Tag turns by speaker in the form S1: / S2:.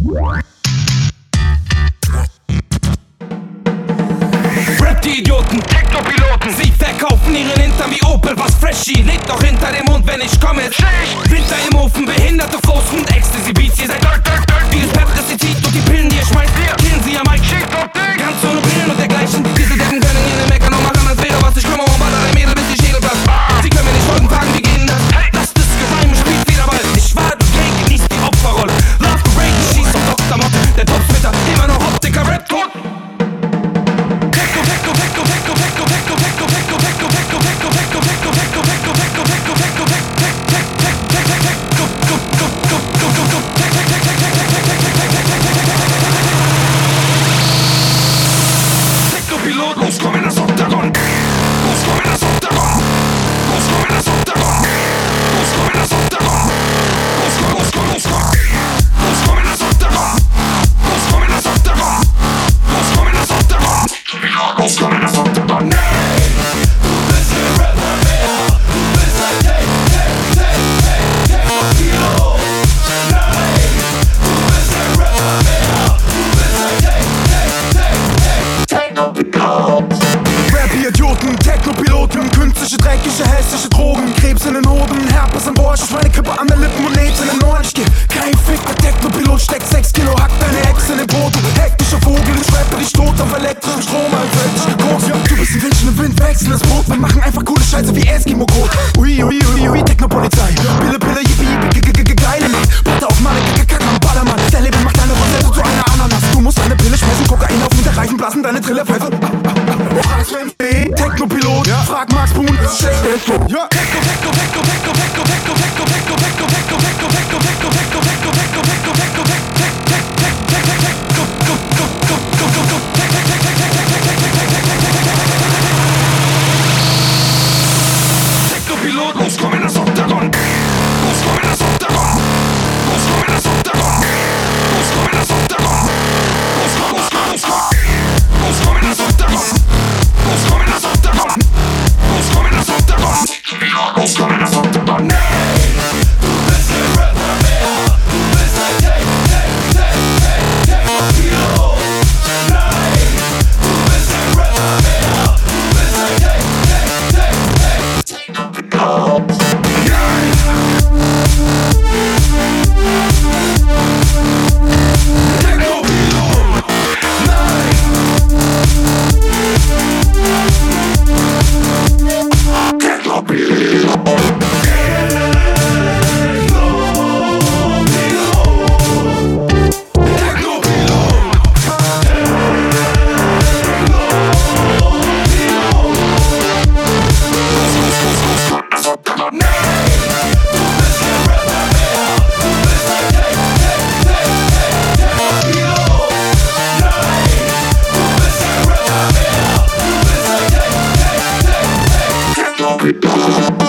S1: Rap die Idioten, Techno-Piloten, sie verkaufen ihren Hintern wie Opel, was Freshy liegt doch hinter dem Mund, wenn ich komme. Winter im Ofen, behinderte Fausten, Ecstasy-Beats, ihr seid dirt. Dieses Pep-Rezit und die Pillen, die ihr schmeißt, killen sie am Mic. Ganz ohne Pillen und dergleichen. Diese Deppen können ihnen meckern und machen, als wäre was ich kümmere und baller der Mädel, bis die Schädel platzt. Sie können mir nicht folgen, fragen, wie gehen das? Lasst es geheim, spielt wieder Ball. Ich war gay, genießt die Opferrolle. Love Parade, schießt auf Dr. Motte. Der Topsplitter, immer noch Optiker, Rap-Tot. Techno-Pilot, los, komm in das Oktagon. Los, komm in das Oktagon. Los, komm in das Oktagon. Los, komm in das Oktagon. Los, komm. Los, komm in das Oktagon. Los, komm in das Oktagon. Los, komm in das Oktagon. Los, komm in das Oktagon. Nee, du bist ein Rapper mehr. Du bist ein Techno-Pilot. Nein, du bist ein Rapper mehr. Du bist ein Techno-Pilot. Rap-Idioten, Techno-Piloten, künstliche, dreckige, hässliche Drogen, Krebs in den Hoden, Herpes im Ohr, Schweinekippe an der Lippen und Aids in den Ohren. Ich geh kein Fick, der Techno-Pilot steckt 6 Kilo, hackt deine Ex in den Brot. Hektischer Vogel, ich rappe dich tot auf elektrischen Strom, als hätte ich gekokst. Du bist ein Wind, im Wind wechseln das Brot. Wir machen einfach coole Scheiße wie Eskimo-Code. Ui, Techno-Polizei. Pille, yippie, geile Mann. Platte auf Mann, kack am Ballermann. Der Leben macht deine Rosette zu einer Ananas. Du musst eine Pille schmeißen, Kokain auf mit der Reifen blasen, deine Trillerpfeife. Techno-Pilot, frag Max Boone, ist schlecht, der ist tot. Techno-Pilot, los, komm in das Oktagon. Los, komm in das Oktagon. Los, komm in das Oktagon. Los, komm in das Oktagon. Los, komm. Los, komm in das Oktagon. Los, komm in das Oktagon. Los, komm in das Oktagon. Los, komm in das Oktagon. Nee, du bist ein Rapper mehr. Du bist ein Techno-Pilot. Nein, du bist ein Rapper mehr. Du bist ein Techno-Pilot. Techno-Pilot.